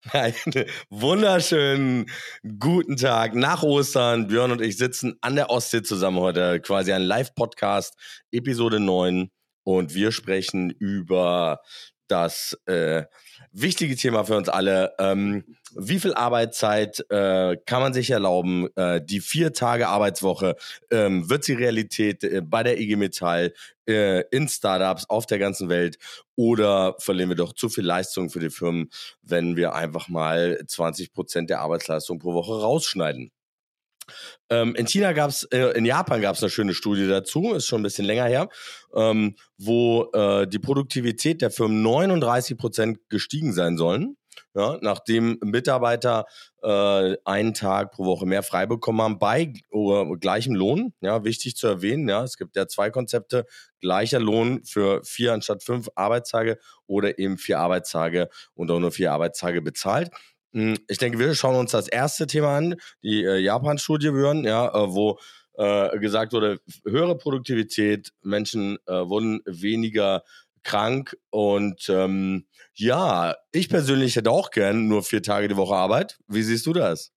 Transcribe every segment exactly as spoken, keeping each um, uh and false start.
Einen wunderschönen guten Tag nach Ostern. Björn und ich sitzen an der Ostsee zusammen heute, quasi ein Live-Podcast, Episode neun. Und wir sprechen über das äh, wichtige Thema für uns alle. Ähm, wie viel Arbeitszeit äh, kann man sich erlauben? Äh, die vier Tage Arbeitswoche, ähm, wird sie Realität äh, bei der I G Metall, äh, in Startups auf der ganzen Welt? Oder verlieren wir doch zu viel Leistung für die Firmen, wenn wir einfach mal zwanzig Prozent der Arbeitsleistung pro Woche rausschneiden? Ähm, in China gab's, äh, in Japan gab es eine schöne Studie dazu, ist schon ein bisschen länger her, ähm, wo äh, die Produktivität der Firmen neununddreißig Prozent gestiegen sein sollen, ja, nachdem Mitarbeiter äh, einen Tag pro Woche mehr frei bekommen haben bei uh, gleichem Lohn. Ja, wichtig zu erwähnen, ja, es gibt ja zwei Konzepte: gleicher Lohn für vier anstatt fünf Arbeitstage oder eben vier Arbeitstage und auch nur vier Arbeitstage bezahlt. Ich denke, wir schauen uns das erste Thema an, die äh, Japan-Studie, Björn, ja, äh, wo äh, gesagt wurde, höhere Produktivität, Menschen äh, wurden weniger krank und ähm, ja, ich persönlich hätte auch gern nur vier Tage die Woche Arbeit. Wie siehst du das?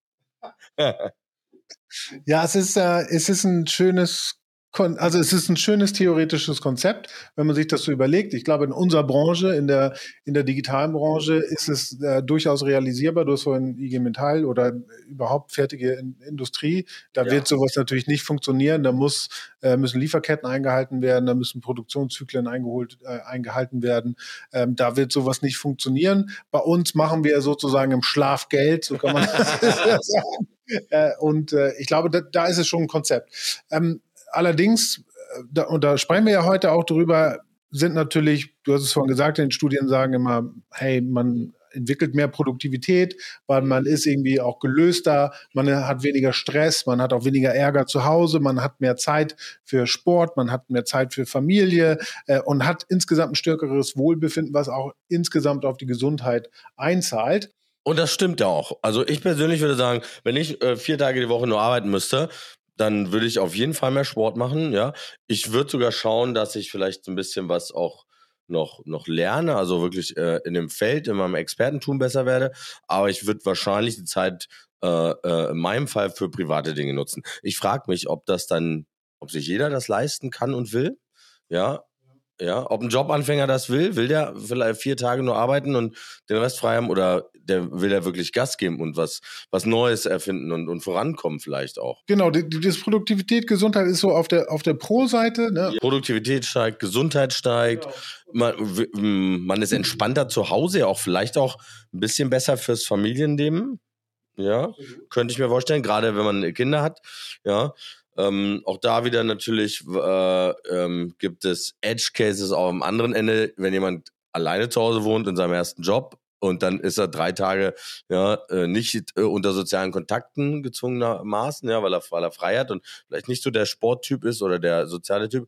Ja, es ist, äh, es ist ein schönes Kon- Also es ist ein schönes theoretisches Konzept, wenn man sich das so überlegt. Ich glaube, in unserer Branche, in der, in der digitalen Branche, ist es äh, durchaus realisierbar. Du hast vorhin I G Metall oder überhaupt fertige in- Industrie. Da Ja. wird sowas natürlich nicht funktionieren. Da muss, äh, müssen Lieferketten eingehalten werden, da müssen Produktionszyklen eingeholt, äh, eingehalten werden. Ähm, da wird sowas nicht funktionieren. Bei uns machen wir sozusagen im Schlaf Geld, so kann man das sagen. Äh, und äh, ich glaube, da, da ist es schon ein Konzept. Ähm, Allerdings, da, und da sprechen wir ja heute auch drüber, sind natürlich, du hast es vorhin gesagt, in den Studien sagen immer, hey, man entwickelt mehr Produktivität, weil man ist irgendwie auch gelöster, man hat weniger Stress, man hat auch weniger Ärger zu Hause, man hat mehr Zeit für Sport, man hat mehr Zeit für Familie äh, und hat insgesamt ein stärkeres Wohlbefinden, was auch insgesamt auf die Gesundheit einzahlt. Und das stimmt ja auch. Also ich persönlich würde sagen, wenn ich äh, vier Tage die Woche nur arbeiten müsste, dann würde ich auf jeden Fall mehr Sport machen, ja. Ich würde sogar schauen, dass ich vielleicht so ein bisschen was auch noch, noch lerne, also wirklich äh, in dem Feld, in meinem Expertentum besser werde. Aber ich würde wahrscheinlich die Zeit äh, äh, in meinem Fall für private Dinge nutzen. Ich frage mich, ob das dann, ob sich jeder das leisten kann und will, ja. Ja, ob ein Jobanfänger das will, will der vielleicht vier Tage nur arbeiten und den Rest frei haben, oder der will er wirklich Gas geben und was, was Neues erfinden und, und vorankommen vielleicht auch. Genau, die, die, das Produktivität, Gesundheit ist so auf der, auf der Pro-Seite. Ne? Produktivität steigt, Gesundheit steigt, man, w- man ist entspannter zu Hause, ja auch vielleicht auch ein bisschen besser fürs Familienleben. Ja, könnte ich mir vorstellen, gerade wenn man Kinder hat, ja. Ähm, auch da wieder natürlich äh, ähm, gibt es Edge Cases auch am anderen Ende, wenn jemand alleine zu Hause wohnt in seinem ersten Job und dann ist er drei Tage ja äh, nicht äh, unter sozialen Kontakten gezwungenermaßen, ja, weil er, weil er frei hat und vielleicht nicht so der Sporttyp ist oder der soziale Typ,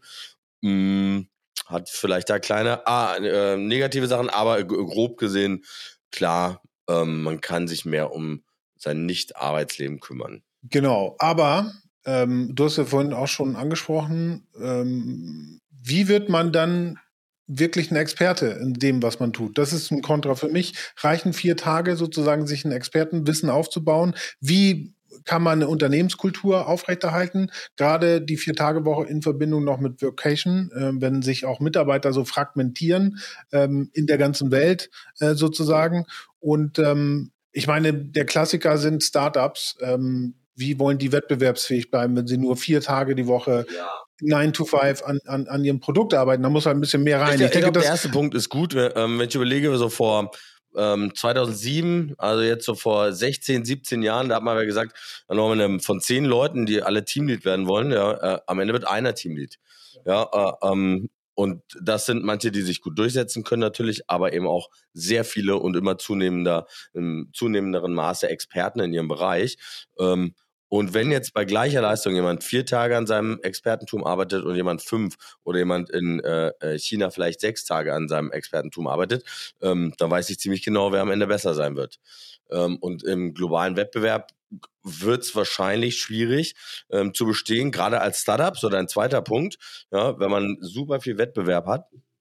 mh, hat vielleicht da kleine ah, äh, negative Sachen, aber g- grob gesehen, klar, ähm, man kann sich mehr um sein Nicht-Arbeitsleben kümmern. Genau, aber ähm, du hast ja vorhin auch schon angesprochen, ähm, wie wird man dann wirklich ein Experte in dem, was man tut? Das ist ein Kontra für mich. Reichen vier Tage sozusagen, sich ein Expertenwissen aufzubauen? Wie kann man eine Unternehmenskultur aufrechterhalten? Gerade die Vier-Tage-Woche in Verbindung noch mit Workation, äh, wenn sich auch Mitarbeiter so fragmentieren ähm, in der ganzen Welt äh, sozusagen. Und ähm, ich meine, der Klassiker sind Startups. Ähm, wie wollen die wettbewerbsfähig bleiben, wenn sie nur vier Tage die Woche Ja. nine to five an, an, an ihrem Produkt arbeiten? Da muss halt ein bisschen mehr rein. Ich, Ich, ich denke, glaube, der das erste Punkt ist gut, ähm, wenn ich überlege, so vor ähm, zweitausendsieben, also jetzt so vor sechzehn, siebzehn Jahren, da hat man ja gesagt, dann haben wir eine, von zehn Leuten, die alle Teamlead werden wollen, ja, äh, am Ende wird einer Teamlead. Ja, äh, ähm, und das sind manche, die sich gut durchsetzen können natürlich, aber eben auch sehr viele und immer zunehmender, im zunehmenderen Maße Experten in ihrem Bereich. Ähm, Und wenn jetzt bei gleicher Leistung jemand vier Tage an seinem Expertentum arbeitet und jemand fünf oder jemand in äh, China vielleicht sechs Tage an seinem Expertentum arbeitet, ähm, dann weiß ich ziemlich genau, wer am Ende besser sein wird. Ähm, und im globalen Wettbewerb wird es wahrscheinlich schwierig ähm, zu bestehen, gerade als Startup, so dein zweiter Punkt, ja, wenn man super viel Wettbewerb hat.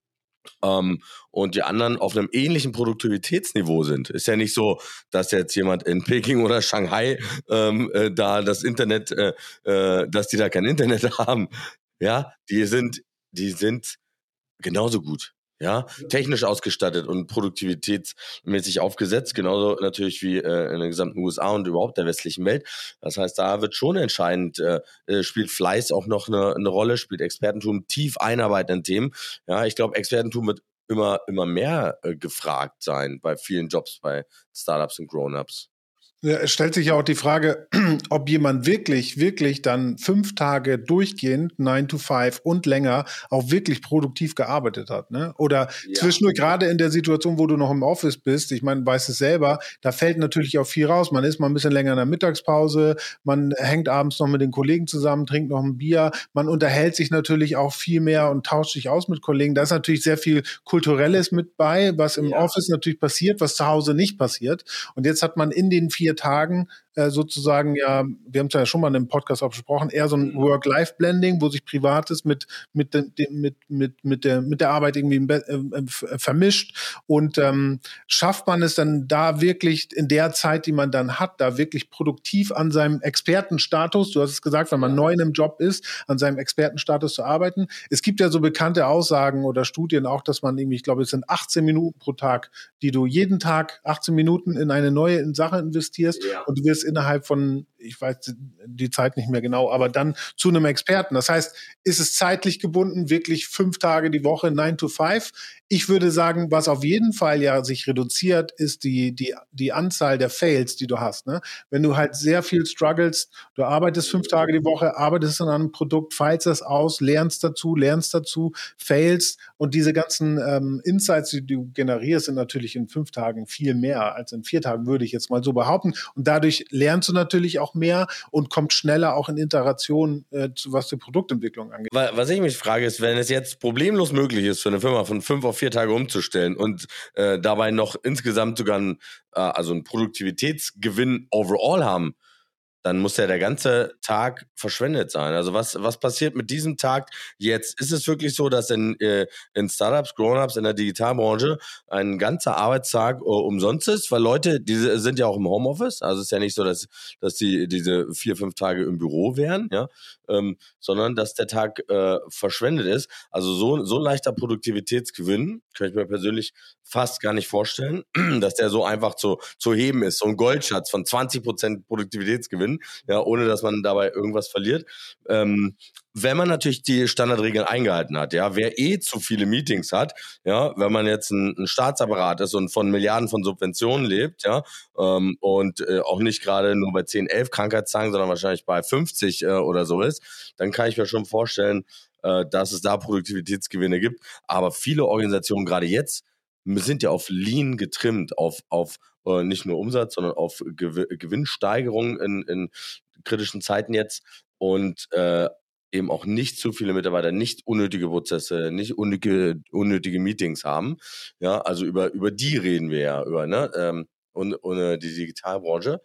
Ähm, und die anderen auf einem ähnlichen Produktivitätsniveau sind. Ist ja nicht so, dass jetzt jemand in Peking oder Shanghai ähm, äh, da das Internet, äh, äh, dass die da kein Internet haben. Ja, die sind, die sind genauso gut. Ja, technisch ausgestattet und produktivitätsmäßig aufgesetzt, genauso natürlich wie äh, in den gesamten U S A und überhaupt der westlichen Welt. Das heißt, da wird schon entscheidend, äh, spielt Fleiß auch noch eine, eine Rolle, spielt Expertentum, tief einarbeiten in Themen. Ja, ich glaube, Expertentum wird immer, immer mehr äh, gefragt sein bei vielen Jobs, bei Startups und Grown-ups. Ja, es stellt sich ja auch die Frage, ob jemand wirklich, wirklich dann fünf Tage durchgehend, nine to five und länger, auch wirklich produktiv gearbeitet hat, ne? Oder ja. Zwischendurch, gerade in der Situation, wo du noch im Office bist, ich meine, weißt es selber, da fällt natürlich auch viel raus. Man ist mal ein bisschen länger in der Mittagspause, man hängt abends noch mit den Kollegen zusammen, trinkt noch ein Bier, man unterhält sich natürlich auch viel mehr und tauscht sich aus mit Kollegen. Da ist natürlich sehr viel Kulturelles mit bei, was im ja. Office natürlich passiert, was zu Hause nicht passiert. Und jetzt hat man in den vier Tagen äh, sozusagen, ja, wir haben es ja schon mal in einem Podcast auch besprochen, eher so ein Work-Life-Blending, wo sich Privates mit mit dem, mit mit mit der mit der Arbeit irgendwie äh, vermischt und ähm, schafft man es dann da wirklich in der Zeit, die man dann hat, da wirklich produktiv an seinem Expertenstatus, du hast es gesagt, wenn man neu in einem Job ist, an seinem Expertenstatus zu arbeiten. Es gibt ja so bekannte Aussagen oder Studien auch, dass man irgendwie, ich glaube, es sind achtzehn Minuten pro Tag, die du jeden Tag achtzehn Minuten in eine neue Sache investierst ja. und du wirst innerhalb von, ich weiß die Zeit nicht mehr genau, aber dann zu einem Experten. Das heißt, ist es zeitlich gebunden, wirklich fünf Tage die Woche, nine to five? Ich würde sagen, was auf jeden Fall ja sich reduziert, ist die, die, die Anzahl der Fails, die du hast, ne? Wenn du halt sehr viel struggles, du arbeitest fünf Tage die Woche, arbeitest an einem Produkt, feilst das aus, lernst dazu, lernst dazu, failst und diese ganzen ähm, Insights, die du generierst, sind natürlich in fünf Tagen viel mehr als in vier Tagen, würde ich jetzt mal so behaupten. Und dadurch lernst du natürlich auch mehr und kommst schneller auch in Interaktion, äh, zu, was die Produktentwicklung angeht. Was ich mich frage, ist, wenn es jetzt problemlos möglich ist, für eine Firma von fünf auf vier Tage umzustellen und äh, dabei noch insgesamt sogar ein, äh, also einen Produktivitätsgewinn overall haben, dann muss ja der ganze Tag verschwendet sein. Also was was passiert mit diesem Tag jetzt? Ist es wirklich so, dass in, äh, in Startups, Grown-ups, in der Digitalbranche ein ganzer Arbeitstag äh, umsonst ist? Weil Leute, die sind ja auch im Homeoffice. Also es ist ja nicht so, dass dass die diese vier, fünf Tage im Büro wären, ja, ähm, sondern dass der Tag äh, verschwendet ist. Also so so ein leichter Produktivitätsgewinn kann ich mir persönlich fast gar nicht vorstellen, dass der so einfach zu zu heben ist. So ein Goldschatz von zwanzig Prozent Produktivitätsgewinn, ja, ohne dass man dabei irgendwas verliert. Ähm, wenn man natürlich die Standardregeln eingehalten hat, ja, wer eh zu viele Meetings hat, ja, wenn man jetzt ein, ein Staatsapparat ist und von Milliarden von Subventionen lebt, ja, ähm, und äh, auch nicht gerade nur bei zehn, elf Krankheitstagen, sondern wahrscheinlich bei fünfzig äh, oder so ist, dann kann ich mir schon vorstellen, äh, dass es da Produktivitätsgewinne gibt. Aber viele Organisationen gerade jetzt sind ja auf Lean getrimmt, auf auf äh, nicht nur Umsatz, sondern auf Gew- Gewinnsteigerung in, in kritischen Zeiten jetzt und äh, eben auch nicht zu viele Mitarbeiter, nicht unnötige Prozesse, nicht unnötige, unnötige Meetings haben. Ja, also über über die reden wir ja über, ne, ähm, und, und äh, die Digitalbranche.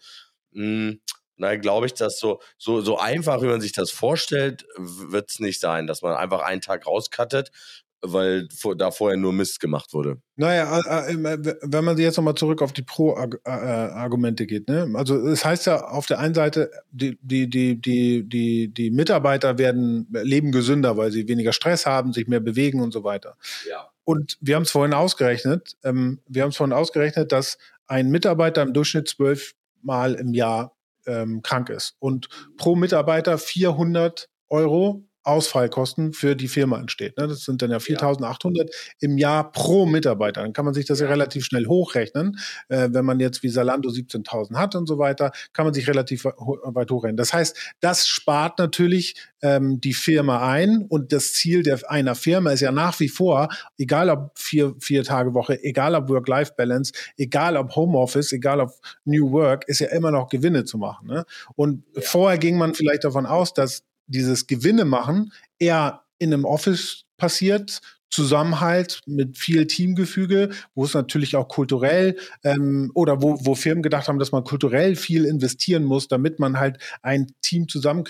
Hm, daher glaube ich, dass so so so einfach, wie man sich das vorstellt, wird es nicht sein, dass man einfach einen Tag rauskattet, weil vor, da vorher nur Mist gemacht wurde. Naja, äh, äh, wenn man jetzt nochmal zurück auf die Pro-Argumente geht, ne? Also es heißt ja auf der einen Seite, die, die, die, die, die, die Mitarbeiter werden leben gesünder, weil sie weniger Stress haben, sich mehr bewegen und so weiter. Ja. Und wir haben es vorhin ausgerechnet, ähm, wir haben es vorhin ausgerechnet, dass ein Mitarbeiter im Durchschnitt zwölf Mal im Jahr ähm, krank ist und pro Mitarbeiter vierhundert Euro Ausfallkosten für die Firma entsteht. Ne? Das sind dann ja viertausendachthundert im Jahr pro Mitarbeiter. Dann kann man sich das ja, ja relativ schnell hochrechnen. Äh, wenn man jetzt wie Zalando siebzehntausend hat und so weiter, kann man sich relativ weit hochrechnen. Das heißt, das spart natürlich ähm, die Firma ein und das Ziel der, einer Firma ist ja nach wie vor, egal ob vier, vier Tage Woche, egal ob Work-Life-Balance, egal ob Homeoffice, egal ob New Work, ist ja immer noch Gewinne zu machen. Ne? Und ja. vorher ging man vielleicht davon aus, dass dieses Gewinne machen eher in einem Office passiert, Zusammenhalt mit viel Teamgefüge, wo es natürlich auch kulturell ähm, oder wo, wo Firmen gedacht haben, dass man kulturell viel investieren muss, damit man halt ein Team zusammenkriegt,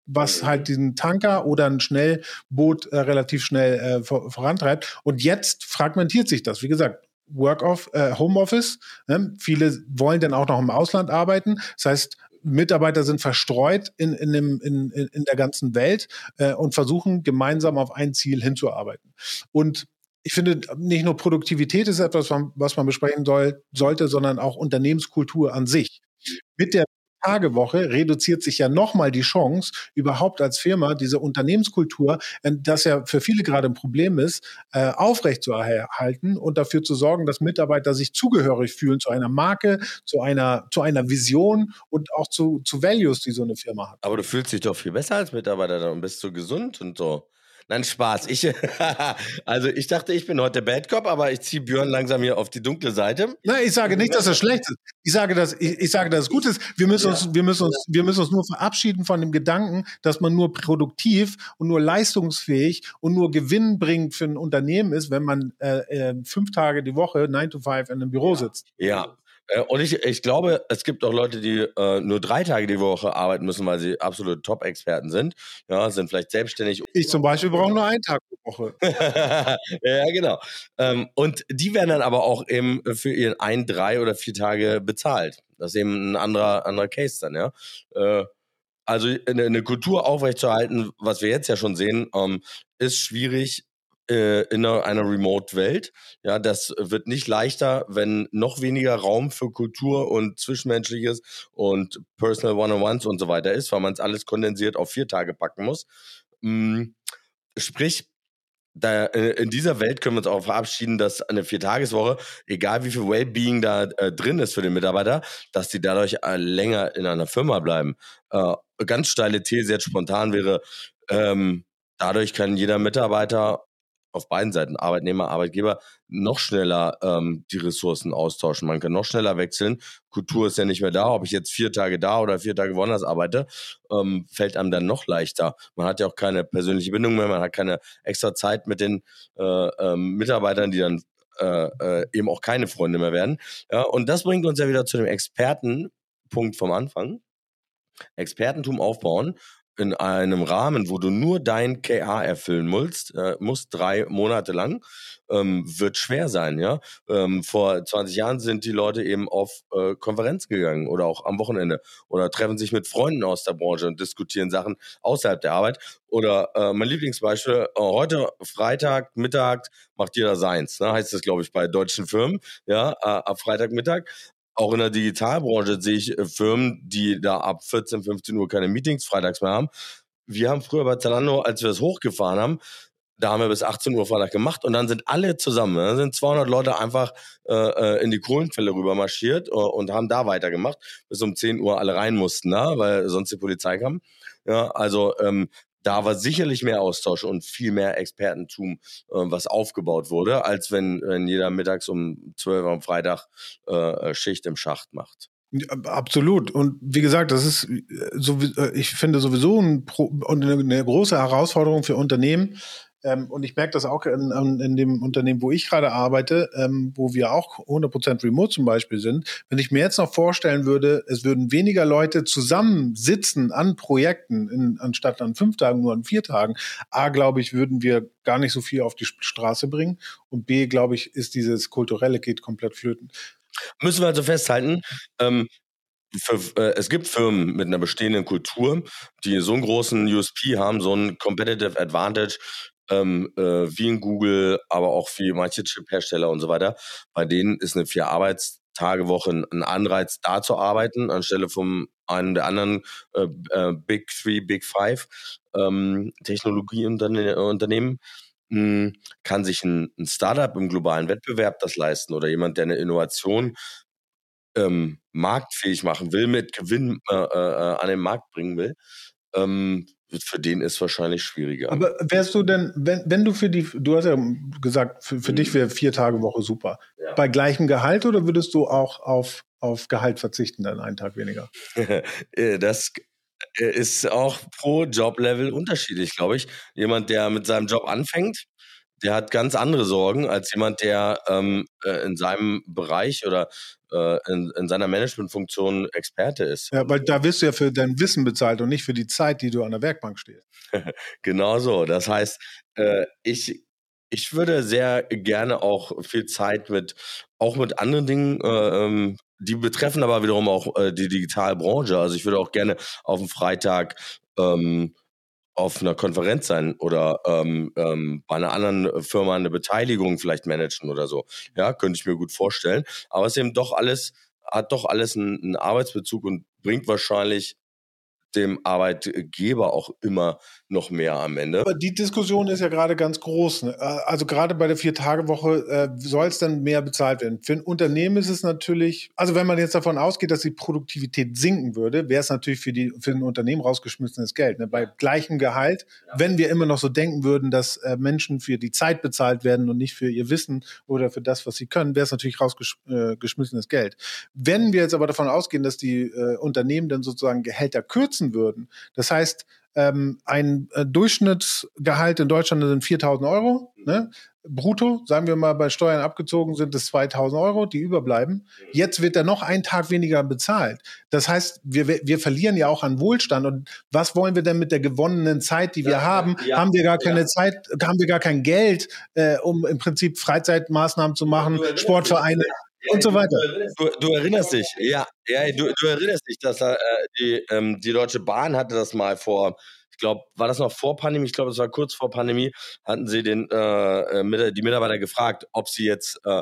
was halt diesen Tanker oder ein Schnellboot äh, relativ schnell äh, vor, vorantreibt. Und jetzt fragmentiert sich das. Wie gesagt, Work of äh, Homeoffice. Ne? Viele wollen dann auch noch im Ausland arbeiten. Das heißt, Mitarbeiter sind verstreut in, in, dem, in, in der ganzen Welt äh, und versuchen gemeinsam auf ein Ziel hinzuarbeiten. Und ich finde, nicht nur Produktivität ist etwas, was man besprechen soll, sollte, sondern auch Unternehmenskultur an sich. Mit der Tagewoche reduziert sich ja nochmal die Chance, überhaupt als Firma diese Unternehmenskultur, das ja für viele gerade ein Problem ist, äh, aufrechtzuerhalten und dafür zu sorgen, dass Mitarbeiter sich zugehörig fühlen zu einer Marke, zu einer, zu einer Vision und auch zu, zu Values, die so eine Firma hat. Aber du fühlst dich doch viel besser als Mitarbeiter dann und bist so gesund und so. Nein, Spaß. Ich, also ich dachte, ich bin heute der Bad Cop, aber ich ziehe Björn langsam hier auf die dunkle Seite. Nein, ich sage nicht, dass das schlecht ist. Ich sage, dass ich, ich sage, dass es gut ist. Wir müssen uns, wir müssen uns, wir müssen uns nur verabschieden von dem Gedanken, dass man nur produktiv und nur leistungsfähig und nur gewinnbringend für ein Unternehmen ist, wenn man äh, äh, fünf Tage die Woche nine to five in einem Büro sitzt. Ja. Und ich, ich glaube, es gibt auch Leute, die äh, nur drei Tage die Woche arbeiten müssen, weil sie absolute Top-Experten sind. Ja, sind vielleicht selbstständig. Ich zum Beispiel brauche nur einen Tag pro Woche. Ja, genau. Ähm, und die werden dann aber auch eben für ihren ein, drei oder vier Tage bezahlt. Das ist eben ein anderer, anderer Case dann, ja. Äh, also eine, eine Kultur aufrechtzuerhalten, was wir jetzt ja schon sehen, ähm, ist schwierig in einer, einer Remote-Welt. Ja, das wird nicht leichter, wenn noch weniger Raum für Kultur und Zwischenmenschliches und Personal One-on-Ones und so weiter ist, weil man es alles kondensiert auf vier Tage packen muss. Sprich, da, in dieser Welt können wir uns auch verabschieden, dass eine Viertageswoche, egal wie viel Wellbeing da äh, drin ist für den Mitarbeiter, dass die dadurch äh, länger in einer Firma bleiben. Äh, ganz steile These jetzt spontan wäre, ähm, dadurch kann jeder Mitarbeiter auf beiden Seiten, Arbeitnehmer, Arbeitgeber, noch schneller ähm, die Ressourcen austauschen. Man kann noch schneller wechseln. Kultur ist ja nicht mehr da. Ob ich jetzt vier Tage da oder vier Tage woanders arbeite, ähm, fällt einem dann noch leichter. Man hat ja auch keine persönliche Bindung mehr. Man hat keine extra Zeit mit den äh, ähm, Mitarbeitern, die dann äh, äh, eben auch keine Freunde mehr werden. Ja, und das bringt uns ja wieder zu dem Expertenpunkt vom Anfang. Expertentum aufbauen in einem Rahmen, wo du nur dein K A erfüllen musst, äh, musst drei Monate lang, ähm, wird schwer sein, ja. Ähm, vor zwanzig Jahren sind die Leute eben auf äh, Konferenz gegangen oder auch am Wochenende oder treffen sich mit Freunden aus der Branche und diskutieren Sachen außerhalb der Arbeit. Oder äh, mein Lieblingsbeispiel, äh, heute Freitag, Mittag macht jeder seins, ne? Heißt das, glaube ich, bei deutschen Firmen, ja, äh, ab Freitagmittag. Auch in der Digitalbranche sehe ich Firmen, die da ab vierzehn, fünfzehn Uhr keine Meetings freitags mehr haben. Wir haben früher bei Zalando, als wir es hochgefahren haben, da haben wir bis achtzehn Uhr Freitag gemacht und dann sind alle zusammen, dann sind zweihundert Leute einfach äh, in die Kohlenfälle rüber marschiert und haben da weitergemacht, bis um zehn Uhr alle rein mussten, da, weil sonst die Polizei kam. Ja, also ähm, da war sicherlich mehr Austausch und viel mehr Expertentum, äh, was aufgebaut wurde, als wenn, wenn jeder mittags um zwölf Uhr am Freitag äh, Schicht im Schacht macht. Absolut. Und wie gesagt, das ist, so, ich finde sowieso ein Pro, eine große Herausforderung für Unternehmen. Ähm, und ich merke das auch in, in dem Unternehmen, wo ich gerade arbeite, ähm, wo wir auch hundert Prozent remote zum Beispiel sind. Wenn ich mir jetzt noch vorstellen würde, es würden weniger Leute zusammensitzen an Projekten, in, anstatt an fünf Tagen, nur an vier Tagen. A, glaube ich, würden wir gar nicht so viel auf die Straße bringen. Und B, glaube ich, ist dieses Kulturelle geht komplett flöten. Müssen wir also festhalten, ähm, für, äh, es gibt Firmen mit einer bestehenden Kultur, die so einen großen U S P haben, so einen Competitive Advantage, ähm, äh, wie in Google, aber auch wie manche Chip-Hersteller und so weiter. Bei denen ist eine Vier-Arbeitstagewoche ein, ein Anreiz, da zu arbeiten, anstelle von einem der anderen äh, äh, Big Three, Big Five ähm, Technologieunternehmen. Kann sich ein, ein Startup im globalen Wettbewerb das leisten oder jemand, der eine Innovation ähm, marktfähig machen will, mit Gewinn äh, äh, an den Markt bringen will, ähm, für den ist wahrscheinlich schwieriger. Aber wärst du denn, wenn, wenn du für die, du hast ja gesagt, für, für mhm. dich wäre vier Tage Woche super. Ja. Bei gleichem Gehalt oder würdest du auch auf, auf Gehalt verzichten, dann einen Tag weniger? Das ist auch pro Joblevel unterschiedlich, glaube ich. Jemand, der mit seinem Job anfängt, der hat ganz andere Sorgen als jemand, der ähm, äh, in seinem Bereich oder äh, in, in seiner Managementfunktion Experte ist. Ja, weil da wirst du ja für dein Wissen bezahlt und nicht für die Zeit, die du an der Werkbank stehst. Genau so. Das heißt, äh, ich, ich würde sehr gerne auch viel Zeit mit, auch mit anderen Dingen, äh, ähm, die betreffen aber wiederum auch äh, die Digitalbranche. Also ich würde auch gerne auf dem Freitag ähm, auf einer Konferenz sein oder ähm, ähm, bei einer anderen Firma eine Beteiligung vielleicht managen oder so. Ja, könnte ich mir gut vorstellen. Aber es ist eben doch alles, hat doch alles einen, einen Arbeitsbezug und bringt wahrscheinlich dem Arbeitgeber auch immer noch mehr am Ende. Aber die Diskussion ist ja gerade ganz groß. Ne? Also gerade bei der Vier-Tage-Woche äh, soll es dann mehr bezahlt werden. Für ein Unternehmen ist es natürlich, also wenn man jetzt davon ausgeht, dass die Produktivität sinken würde, wäre es natürlich für, die, für ein Unternehmen rausgeschmissenes Geld. Ne? Bei gleichem Gehalt, wenn wir immer noch so denken würden, dass äh, Menschen für die Zeit bezahlt werden und nicht für ihr Wissen oder für das, was sie können, wäre es natürlich rausgeschmissenes Geld. Wenn wir jetzt aber davon ausgehen, dass die äh, Unternehmen dann sozusagen Gehälter kürzen würden, das heißt, ähm, ein äh, Durchschnittsgehalt in Deutschland sind viertausend Euro, ne? Brutto, sagen wir mal, bei Steuern abgezogen sind es zweitausend Euro, die überbleiben. Jetzt wird er noch einen Tag weniger bezahlt. Das heißt, wir, wir verlieren ja auch an Wohlstand. Und was wollen wir denn mit der gewonnenen Zeit, die wir ja, haben? Ja, haben wir gar keine ja. Zeit, haben wir gar kein Geld, äh, um im Prinzip Freizeitmaßnahmen zu machen, Sportvereine ja, und so weiter. Du, du erinnerst dich, ja, ja du, du erinnerst dich, dass äh, die, ähm, die Deutsche Bahn hatte das mal vor, ich glaube, war das noch vor Pandemie? Ich glaube, es war kurz vor Pandemie, hatten sie den, äh, die Mitarbeiter gefragt, ob sie jetzt äh,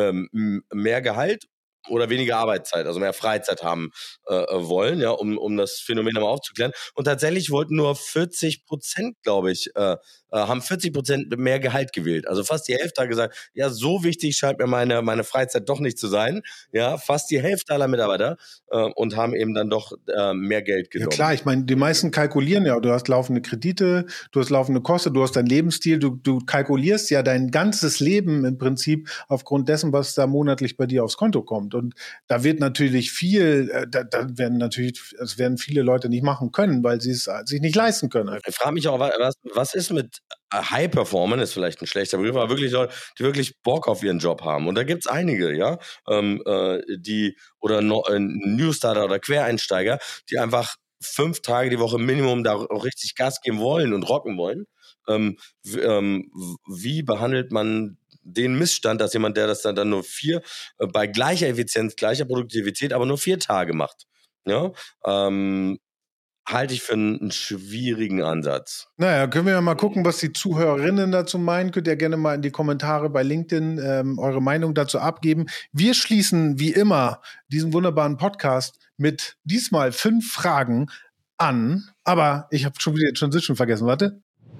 mehr Gehalt oder weniger Arbeitszeit, also mehr Freizeit haben äh, wollen, ja, um, um das Phänomen einmal aufzuklären. Und tatsächlich wollten nur vierzig Prozent, glaube ich, äh, haben vierzig Prozent mehr Gehalt gewählt. Also fast die Hälfte hat gesagt, ja, so wichtig scheint mir meine, meine Freizeit doch nicht zu sein. Ja, fast die Hälfte aller Mitarbeiter äh, und haben eben dann doch äh, mehr Geld genommen. Ja klar, ich meine, die meisten kalkulieren ja, du hast laufende Kredite, du hast laufende Kosten, du hast deinen Lebensstil, du, du kalkulierst ja dein ganzes Leben im Prinzip aufgrund dessen, was da monatlich bei dir aufs Konto kommt. Und da wird natürlich viel, äh, da, da werden natürlich, es werden viele Leute nicht machen können, weil sie es sich nicht leisten können. Ich frage mich auch, was, was ist mit High Performer, ist vielleicht ein schlechter Begriff, aber wirklich Leute, die wirklich Bock auf ihren Job haben. Und da gibt's einige, ja, ähm, äh, die, oder no, äh, Newstarter oder Quereinsteiger, die einfach fünf Tage die Woche Minimum da auch richtig Gas geben wollen und rocken wollen. Ähm, w- ähm, wie behandelt man den Missstand, dass jemand, der das dann, dann nur vier, äh, bei gleicher Effizienz, gleicher Produktivität, aber nur vier Tage macht? Ja, ähm, halte ich für einen, einen schwierigen Ansatz. Naja, können wir ja mal gucken, was die Zuhörerinnen dazu meinen. Könnt ihr gerne mal in die Kommentare bei LinkedIn ähm, eure Meinung dazu abgeben. Wir schließen wie immer diesen wunderbaren Podcast mit diesmal fünf Fragen an. Aber ich habe schon wieder die Transition vergessen. Warte.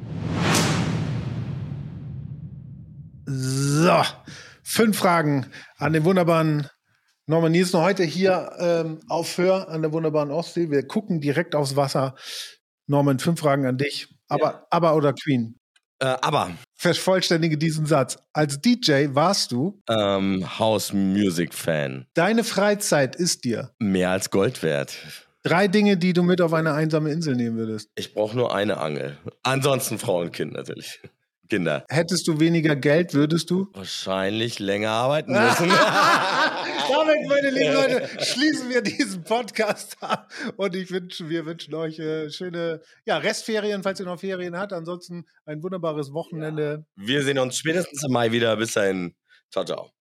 So, fünf Fragen an den wunderbaren Norman Nielsen heute hier ähm, auf Hör an der wunderbaren Ostsee. Wir gucken direkt aufs Wasser. Norman, fünf Fragen an dich. Aber, ja. aber oder Queen? Äh, aber. Vervollständige diesen Satz. Als D J warst du ähm, House Music Fan. Deine Freizeit ist dir mehr als Gold wert. Drei Dinge, die du mit auf eine einsame Insel nehmen würdest. Ich brauche nur eine Angel. Ansonsten Frau und Kind natürlich. Kinder. Hättest du weniger Geld, würdest du? Wahrscheinlich länger arbeiten müssen. Damit, meine lieben Leute, schließen wir diesen Podcast ab. Und ich wünsche, wir wünschen euch äh, schöne ja, Restferien, falls ihr noch Ferien habt. Ansonsten ein wunderbares Wochenende. Ja. Wir sehen uns spätestens im Mai wieder. Bis dahin. Ciao, ciao.